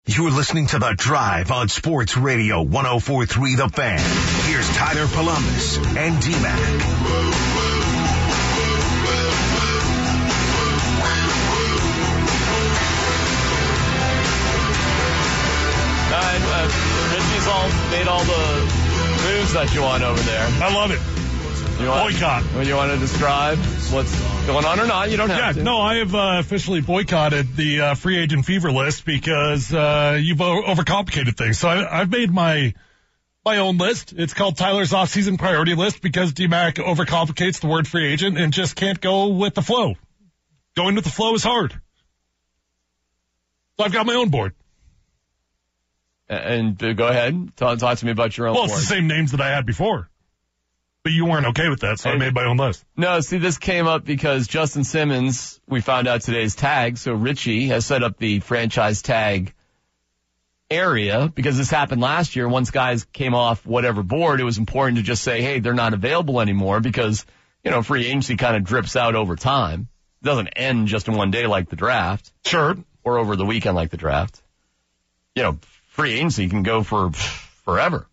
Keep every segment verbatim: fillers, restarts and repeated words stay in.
You're listening to The Drive on Sports Radio one oh four point three The Fan. Here's Tyler Columbus and D-Mac. Uh, uh, Richie's all made all the moves that you want over there. I love it. You want, Boycott. When you want to describe what's going on or not, you don't have yeah, to. No, I have uh, officially boycotted the uh, free agent fever list because uh, you've o- overcomplicated things. So I, I've made my my own list. It's called Tyler's off-season priority list because D-Mac overcomplicates the word free agent and just can't go with the flow. Going with the flow is hard. So I've got my own board. And uh, go ahead, talk, talk to me about your own Well, board. it's the same names that I had before. But you weren't okay with that, so I made my own list. No, see, this came up because Justin Simmons, we found out today's tag, so Richie has set up the franchise tag area because this happened last year. Once guys came off whatever board, it was important to just say, hey, they're not available anymore because, you know, free agency kind of drips out over time. It doesn't end just in one day like the draft. Sure. Or over the weekend like the draft. You know, free agency can go for forever.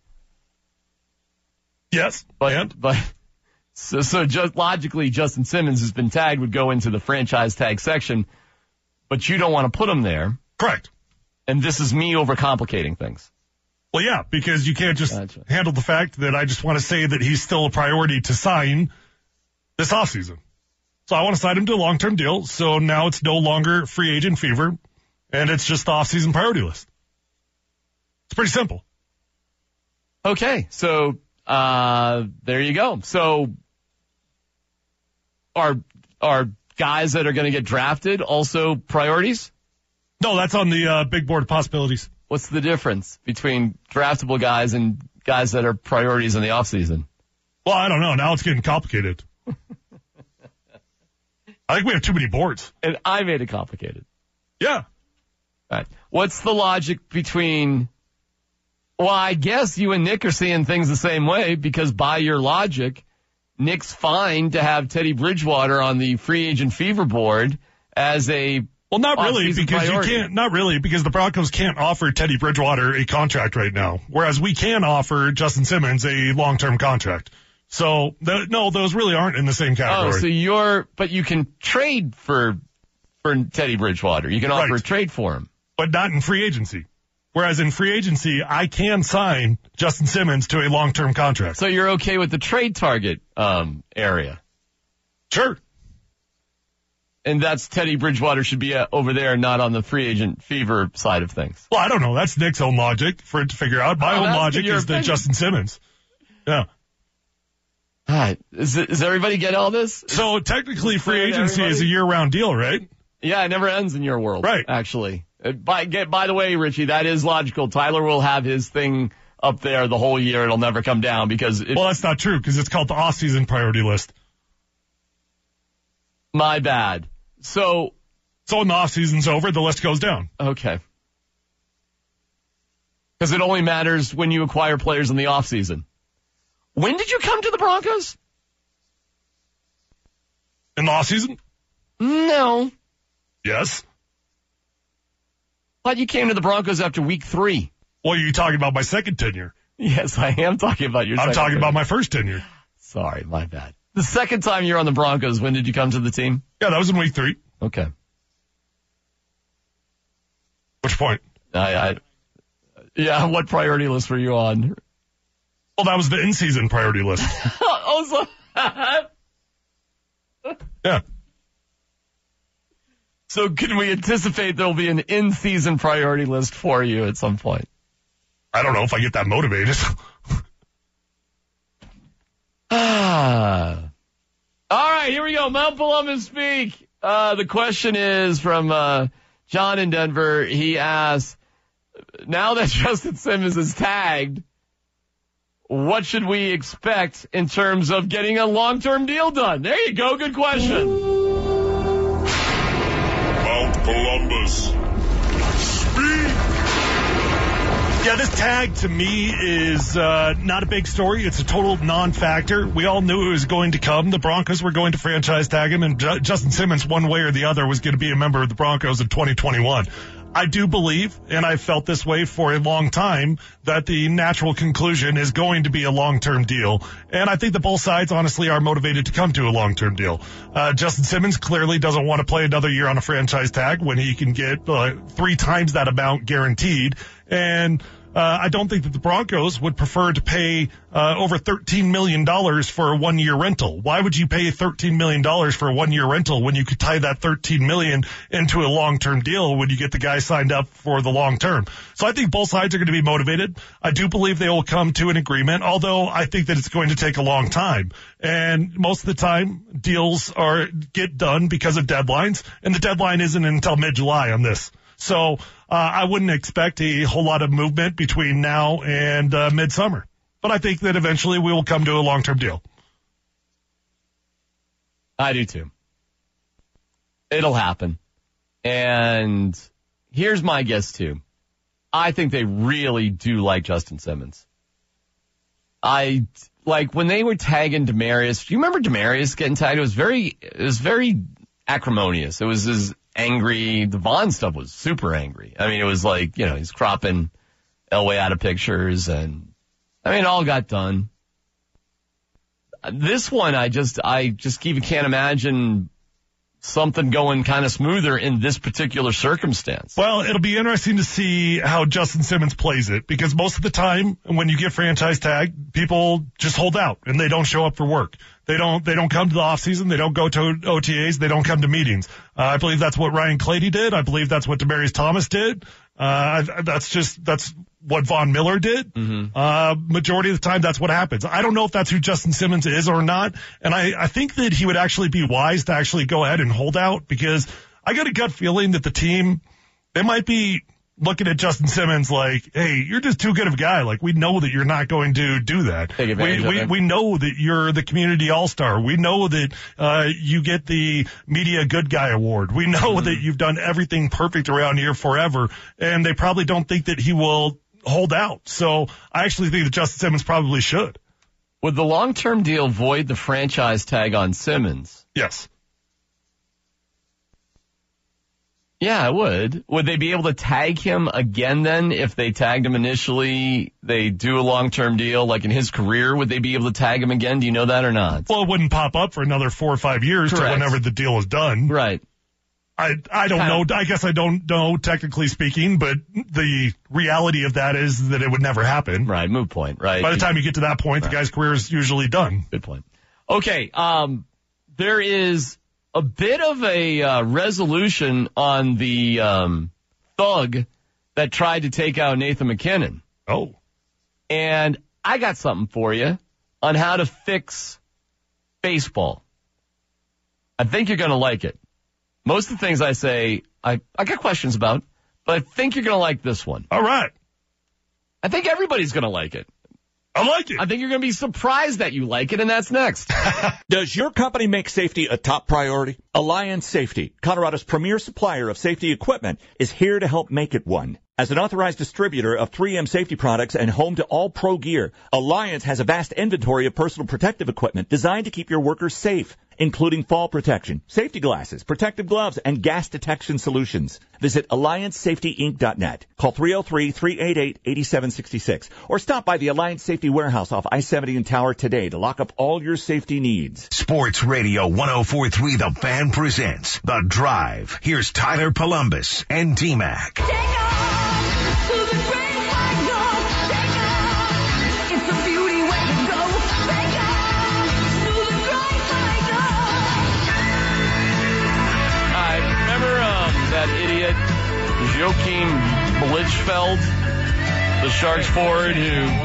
Yes, but and? but so so just logically, Justin Simmons has been tagged would go into the franchise tag section, but you don't want to put him there. Correct. And this is me overcomplicating things. Well, yeah, because you can't just Gotcha. handle the fact that I just want to say that he's still a priority to sign this offseason. So I want to sign him to a long-term deal. So now it's no longer free agent fever, and it's just the offseason priority list. It's pretty simple. Okay, so. Uh, there you go. So are, are guys that are going to get drafted also priorities? No, that's on the uh, big board of possibilities. What's the difference between draftable guys and guys that are priorities in the offseason? Well, I don't know. Now it's getting complicated. I think we have too many boards. And I made it complicated. Yeah. All right. What's the logic between... Well, I guess you and Nick are seeing things the same way because by your logic, Nick's fine to have Teddy Bridgewater on the free agent fever board as a well, not really because priority. you can't. Not really because the Broncos can't offer Teddy Bridgewater a contract right now, whereas we can offer Justin Simmons a long-term contract. So the, no, those really aren't in the same category. Oh, so you're, but you can trade for for Teddy Bridgewater. You can offer Right. a trade for him, but not in free agency. Whereas in free agency, I can sign Justin Simmons to a long-term contract. So you're okay with the trade target um, area? Sure. And that's Teddy Bridgewater should be uh, over there, not on the free agent fever side of things. Well, I don't know. That's Nick's own logic for it to figure out. My Oh, own that's logic your is that opinion. Justin Simmons. Yeah. All right. Is, it, does everybody get all this? So technically, free Fair to agency is a everybody? year-round deal, right? Yeah, it never ends in your world. Right. Actually. Uh, By, get, by the way, Richie, that is logical. Tyler will have his thing up there the whole year. It'll never come down because it, Well, that's not true because it's called the off-season priority list. my bad. So, So when the off-season's over, the list goes down. okay. Because it only matters when you acquire players in the offseason. When did you come to the Broncos? In the off-season? No. Yes. Thought you came to the Broncos after week three. Well, you're talking about my second tenure. Yes, I am talking about your I'm second talking tenure. about my first tenure. Sorry, my bad. The second time you're on the Broncos, when did you come to the team? Yeah, that was in week three. Okay. Which point? I, I, yeah, what priority list were you on? Well, that was the in-season priority list. oh, so, Yeah. so can we anticipate there'll be an in-season priority list for you at some point? I don't know if I get that motivated. Ah. All right, here we go. Mount Columbus Speak. Uh, the question is from uh, John in Denver. He asks, now that Justin Simmons is tagged, what should we expect in terms of getting a long-term deal done? There you go. Good question. Mount Columbus. Speak. Yeah, this tag to me is uh, not a big story. It's a total non-factor. We all knew it was going to come. The Broncos were going to franchise tag him, and Ju- Justin Simmons, one way or the other, was going to be a member of the Broncos in twenty twenty-one. I do believe, and I've felt this way for a long time, that the natural conclusion is going to be a long-term deal. And I think that both sides, honestly, are motivated to come to a long-term deal. Uh, Justin Simmons clearly doesn't want to play another year on a franchise tag when he can get uh, three times that amount guaranteed. And Uh, I don't think that the Broncos would prefer to pay uh, over thirteen million dollars for a one-year rental. Why would you pay thirteen million dollars for a one-year rental when you could tie that thirteen million dollars into a long-term deal when you get the guy signed up for the long term? So I think both sides are going to be motivated. I do believe they will come to an agreement, although I think that it's going to take a long time. And most of the time, deals are get done because of deadlines, and the deadline isn't until mid-July on this. So uh, I wouldn't expect a whole lot of movement between now and uh, midsummer. But I think that eventually we will come to a long-term deal. I do too. It'll happen. And here's my guess too. I think they really do like Justin Simmons. I like when they were tagging Demaryius. Do you remember Demaryius getting tagged? It was very, it was very acrimonious. It was his angry. The Vaughn stuff was super angry. I mean, it was like, you know, he's cropping Elway out of pictures, and I mean, it all got done. This one, I just, I just even can't imagine something going kind of smoother in this particular circumstance. Well, it'll be interesting to see how Justin Simmons plays it, because most of the time when you get franchise tag, people just hold out and they don't show up for work. They don't, they don't come to the off season. They don't go to O T As. They don't come to meetings. Uh, I believe that's what Ryan Clady did. I believe that's what Demaryius Thomas did. Uh, that's just, that's what Von Miller did. Mm-hmm. Uh, majority of the time, that's what happens. I don't know if that's who Justin Simmons is or not. And I, I think that he would actually be wise to actually go ahead and hold out, because I got a gut feeling that the team, they might be looking at Justin Simmons like, hey, you're just too good of a guy. Like, we know that you're not going to do that. Take advantage we, we, of it. we know that you're the community all-star. We know that, uh, you get the media good guy award. We know mm-hmm. that you've done everything perfect around here forever. And they probably don't think that he will hold out. So I actually think that Justin Simmons probably should. Would the long-term deal void the franchise tag on Simmons? Yes. Yeah, it would. Would they be able to tag him again then if they tagged him initially, they do a long-term deal, like in his career? Would they be able to tag him again? Do you know that or not? Well, it wouldn't pop up for another four or five years to whenever the deal is done. Right. I I don't kind know. Of, I guess I don't know, technically speaking, but the reality of that is that it would never happen. Right, moot point, right. By the time you get to that point, right. the guy's career is usually done. Good point. Okay, um, there is a bit of a uh, resolution on the um, thug that tried to take out Nathan MacKinnon. Oh. And I got something for you on how to fix baseball. I think you're going to like it. Most of the things I say, I, I got questions about, but I think you're going to like this one. All right. I think everybody's going to like it. I like it. I think you're going to be surprised that you like it, and that's next. Does your company make safety a top priority? Alliance Safety, Colorado's premier supplier of safety equipment, is here to help make it one. As an authorized distributor of three M safety products and home to all pro gear, Alliance has a vast inventory of personal protective equipment designed to keep your workers safe, including fall protection, safety glasses, protective gloves, and gas detection solutions. Visit alliance safety inc dot net. Call three oh three, three eight eight, eight seven six six or stop by the Alliance Safety Warehouse off I seventy in Tower today to lock up all your safety needs. Sports Radio one oh four point three The Fan presents The Drive. Here's Tyler Polumbus and D-Mac. Take off to the great white north. Take off. It's a beauty where you go. Take off to the great white north. I remember um, that idiot Joachim Blichfeld, the Sharks forward who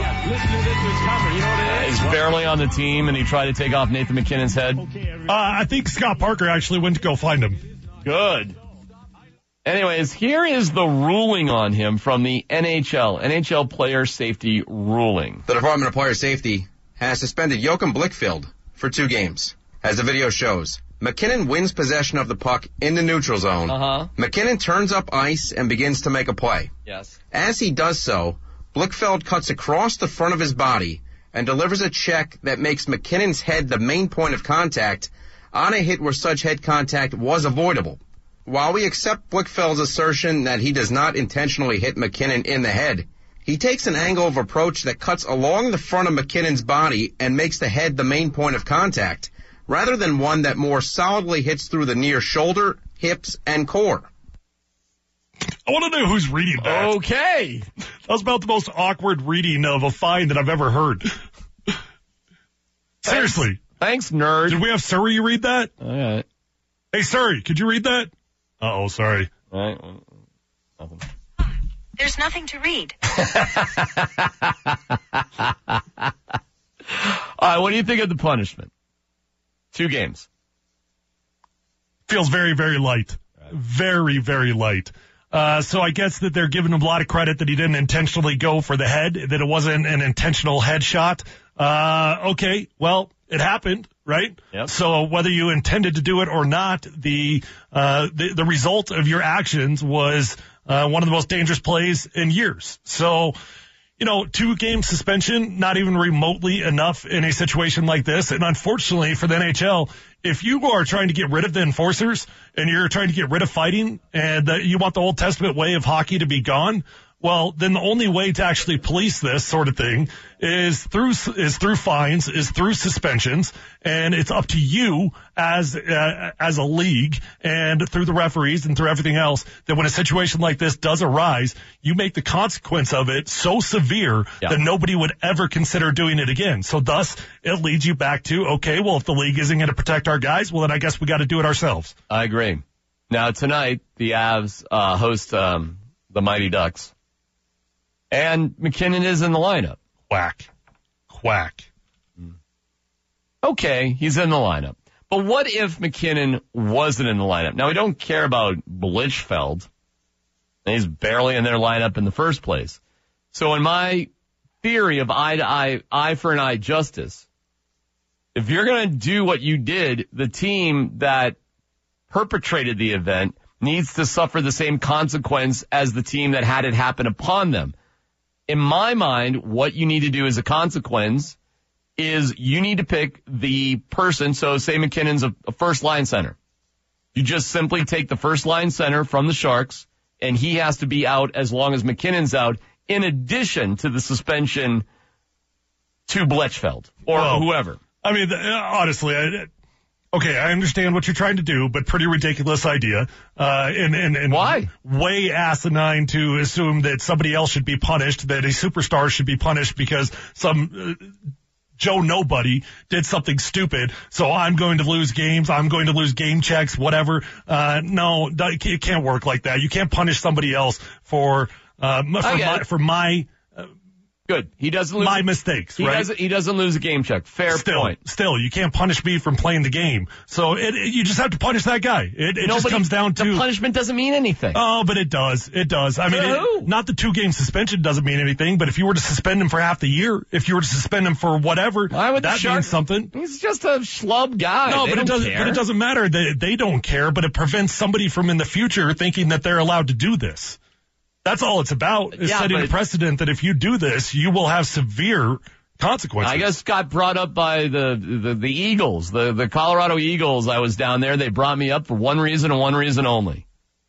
is barely on the team, and he tried to take off Nathan MacKinnon's head. Uh, I think Scott Parker actually went to go find him. Good. Anyways, here is the ruling on him from the N H L, N H L Player Safety Ruling. The Department of Player Safety has suspended Joachim Blichfeld for two games. As the video shows, MacKinnon wins possession of the puck in the neutral zone. Uh-huh. MacKinnon turns up ice and begins to make a play. Yes. As he does so, Blichfeld cuts across the front of his body and delivers a check that makes MacKinnon's head the main point of contact on a hit where such head contact was avoidable. while we accept Blichfeld's assertion that he does not intentionally hit McKinnon in the head, he takes an angle of approach that cuts along the front of McKinnon's body and makes the head the main point of contact, rather than one that more solidly hits through the near shoulder, hips, and core. I want to know who's reading that. Okay. That was about the most awkward reading of a fine that I've ever heard. Seriously. Thanks, nerd. Did we have Surrey read that? All right. Hey, Surrey, could you read that? Uh-oh, sorry. All right. Nothing. There's nothing to read. All right, what do you think of the punishment? Two games. Feels very, very light. Right. Very, very light. Uh, so I guess that they're giving him a lot of credit that he didn't intentionally go for the head, that it wasn't an intentional headshot. Uh, okay, well, it happened, right? Yep. So whether you intended to do it or not, the, uh, the, the result of your actions was, uh, one of the most dangerous plays in years. So, you know, two game suspension, not even remotely enough in a situation like this. And unfortunately for the N H L, if you are trying to get rid of the enforcers and you're trying to get rid of fighting and uh, you want the Old Testament way of hockey to be gone, well, then the only way to actually police this sort of thing is through is through fines, is through suspensions, and it's up to you as uh, as a league and through the referees and through everything else that when a situation like this does arise, you make the consequence of it so severe yeah. that nobody would ever consider doing it again. So thus, it leads you back to, okay, well, if the league isn't going to protect our guys, well, then I guess we got to do it ourselves. I agree. Now, tonight, the Avs uh, host um, the Mighty Ducks. And McKinnon is in the lineup. Quack. Quack. Okay, he's in the lineup. But what if McKinnon wasn't in the lineup? Now, we don't care about Blichfeld. He's barely in their lineup in the first place. So in my theory of eye to eye, eye for an eye justice, if you're going to do what you did, the team that perpetrated the event needs to suffer the same consequence as the team that had it happen upon them. In my mind, what you need to do as a consequence is you need to pick the person. So say McKinnon's a, a first line center. You just simply take the first line center from the Sharks and he has to be out as long as McKinnon's out in addition to the suspension to Blichfeld or well, whoever. I mean, honestly, I, okay, I understand what you're trying to do, but pretty ridiculous idea. Uh, and, and, and why? Way asinine to assume that somebody else should be punished, that a superstar should be punished because some uh, Joe Nobody did something stupid. So I'm going to lose games. I'm going to lose game checks, whatever. Uh, no, it can't work like that. You can't punish somebody else for, uh, for my, for my, Good. He doesn't lose my mistakes, he right? Doesn't, he doesn't lose a game check. Fair still, point. Still, you can't punish me from playing the game. So it, it, you just have to punish that guy. It, it no, just comes down to the punishment doesn't mean anything. Oh, but it does. It does. I mean, it, not the two game suspension doesn't mean anything, but if you were to suspend him for half the year, if you were to suspend him for whatever, Why would that Shark, means something. He's just a schlub guy. No, they but it doesn't. care. But it doesn't matter. They they don't care. But it prevents somebody from in the future thinking that they're allowed to do this. That's all it's about, is yeah, setting a precedent that if you do this, you will have severe consequences. I guess got brought up by the, the, the Eagles, the, the Colorado Eagles. I was down there. They brought me up for one reason and one reason only.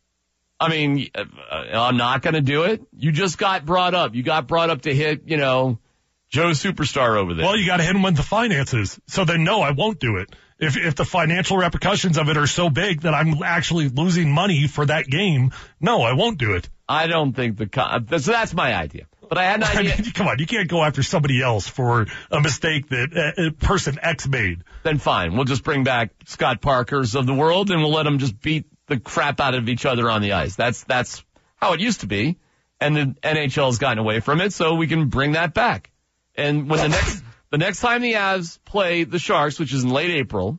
I mean, I'm not going to do it. You just got brought up. You got brought up to hit, you know, Joe Superstar over there. Well, you got to hit him with the finances. So then, no, I won't do it. If if the financial repercussions of it are so big that I'm actually losing money for that game, no, I won't do it. I don't think the – so that's my idea. But I had an idea. I mean, come on, you can't go after somebody else for a mistake that uh, person X made. Then fine. We'll just bring back Scott Parkers of the world and we'll let them just beat the crap out of each other on the ice. That's that's how it used to be. And the N H L has gotten away from it, so we can bring that back. And when the next the next time the Avs play the Sharks, which is in late April,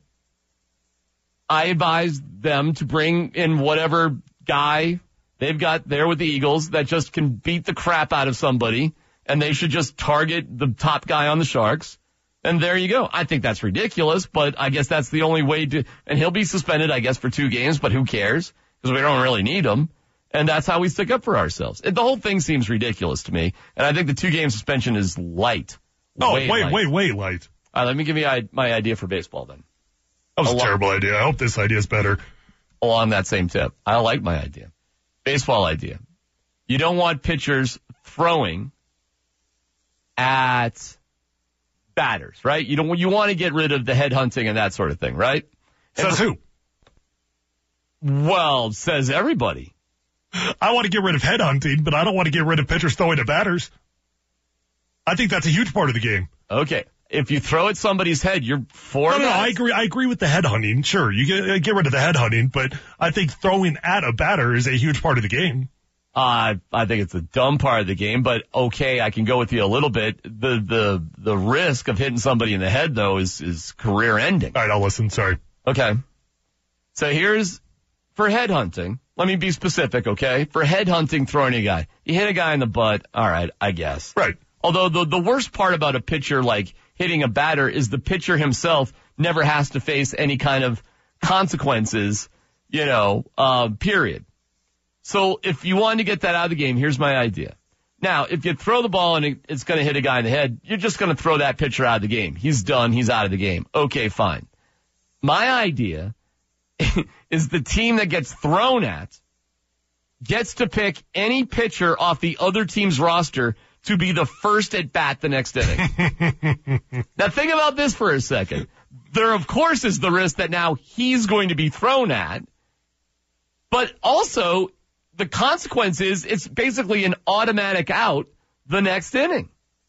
I advise them to bring in whatever guy they've got there with the Eagles that just can beat the crap out of somebody, and they should just target the top guy on the Sharks. And there you go. I think that's ridiculous, but I guess that's the only way to, and he'll be suspended, I guess, for two games, but who cares? Because we don't really need him. And that's how we stick up for ourselves. It, the whole thing seems ridiculous to me, and I think the two game suspension is light. Oh, way wait, light. wait, wait, light. All right, let me give you my idea for baseball then. That was a, a terrible idea. I hope this idea is better. along that same tip. I like my idea. Baseball idea. You don't want pitchers throwing at batters, right? You don't. You want to get rid of the headhunting and that sort of thing, right? Says who? Well, says everybody. I want to get rid of headhunting, but I don't want to get rid of pitchers throwing at batters. I think that's a huge part of the game. Okay. If you throw at somebody's head, you're for No, no, no, that? I agree. I agree with the headhunting. Sure, you get, get rid of the headhunting, but I think throwing at a batter is a huge part of the game. Uh, I think it's a dumb part of the game, but okay, I can go with you a little bit. The the the risk of hitting somebody in the head, though, is is career ending. All right, I'll listen. Sorry. Okay. So here's, for headhunting, let me be specific, okay? For headhunting, throwing a guy. You hit a guy in the butt, all right, I guess. Right. Although the the worst part about a pitcher like hitting a batter is the pitcher himself never has to face any kind of consequences, you know, uh, period. So if you want to get that out of the game, here's my idea. Now, if you throw the ball and it, it's going to hit a guy in the head, you're just going to throw that pitcher out of the game. He's done. He's out of the game. Okay, fine. My idea is the team that gets thrown at gets to pick any pitcher off the other team's roster to be the first at bat the next inning. Now think about this for a second. There, of course, is the risk that now he's going to be thrown at, but also the consequence is it's basically an automatic out the next inning.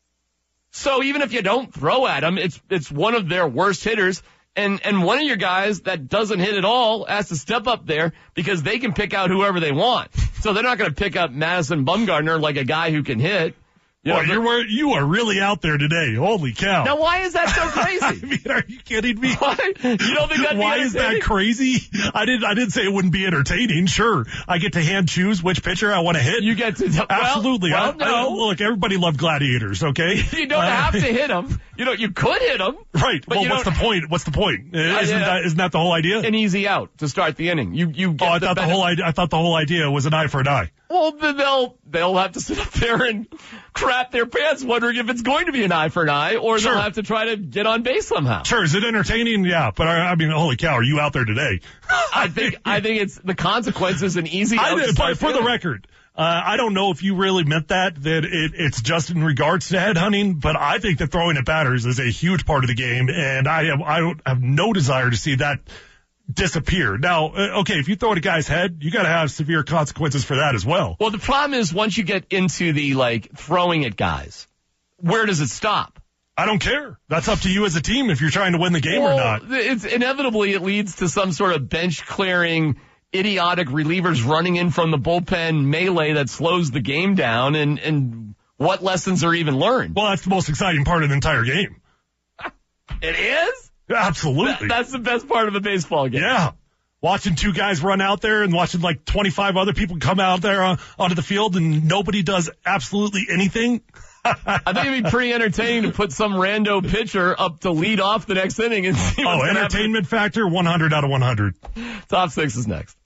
So even if you don't throw at him, it's it's one of their worst hitters. And and one of your guys that doesn't hit at all has to step up there because they can pick out whoever they want. So they're not going to pick up Madison Bumgarner like a guy who can hit. You Boy, know, you're, you are really out there today. Holy cow. now, why is that so I crazy? mean, are you kidding me? Why? You don't think that'd be Why is that entertaining? crazy? I didn't, I didn't say it wouldn't be entertaining. Sure. I get to hand choose which pitcher I want to hit. You get to well, Absolutely. Well, I, I, no, look, everybody loved gladiators, okay? you don't Uh, have to hit him. You know, you could hit him. Right. But Well, you what's the don't- point? What's the point? Isn't, yeah. that, isn't that the whole idea? An easy out to start the inning. You you get Oh, I the thought the benefit- whole idea, I thought the whole idea was an eye for an eye. Well, then they'll they'll have to sit up there and crap their pants, wondering if it's going to be an eye for an eye, or Sure. they'll have to try to get on base somehow. Sure. Is it entertaining? Yeah. But I, I mean, holy cow, are you out there today? I think I think it's the consequences an easy I, out to but start for the inning. record, uh, I don't know if you really meant that, that it, it's just in regards to headhunting, but I think that throwing at batters is a huge part of the game, and I have, I don't have no desire to see that disappear. Now, uh, okay, if you throw at a guy's head, you got to have severe consequences for that as well. Well, the problem is once you get into the like throwing at guys, where does it stop? I don't care. That's up to you as a team if you're trying to win the game or Well, not. It's inevitably it leads to some sort of bench clearing, idiotic relievers running in from the bullpen melee that slows the game down, and and what lessons are even learned? Well, that's the most exciting part of the entire game. It is. Absolutely. That's the best part of a baseball game. Yeah. Watching two guys run out there and watching like twenty-five other people come out there uh, onto the field and nobody does absolutely anything. I think it'd be pretty entertaining to put some rando pitcher up to lead off the next inning and see what's Oh, gonna happen. entertainment factor, one hundred out of one hundred. Top six is next.